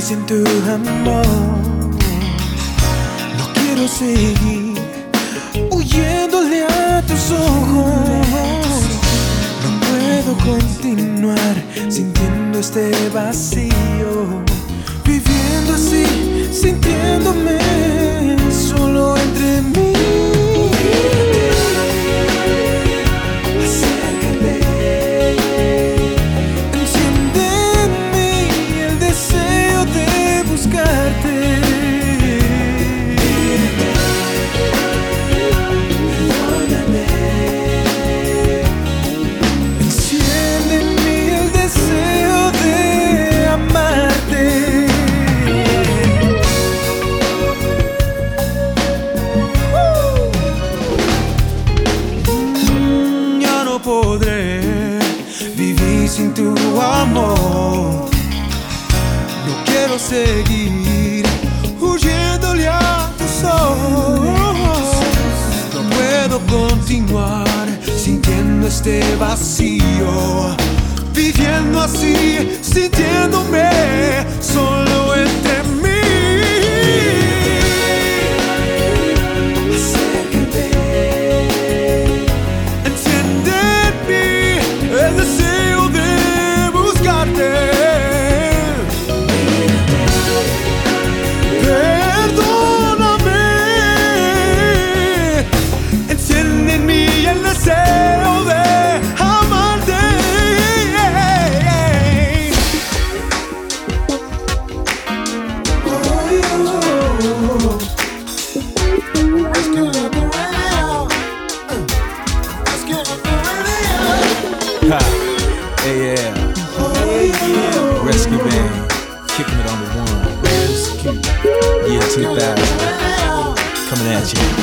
sin tu amor. No quiero seguir huyéndole a tus ojos. No puedo continuar sintiendo este vacío, viviendo así, sintiéndome solo entre mí. Podré vivir sin tu amor. No quiero seguir huyéndole a tus ojos. No puedo continuar sintiendo este vacío, viviendo así, sintiéndome solo entre mí. Rescue Man, kicking it on the one. Rescue, year 2000, coming at you.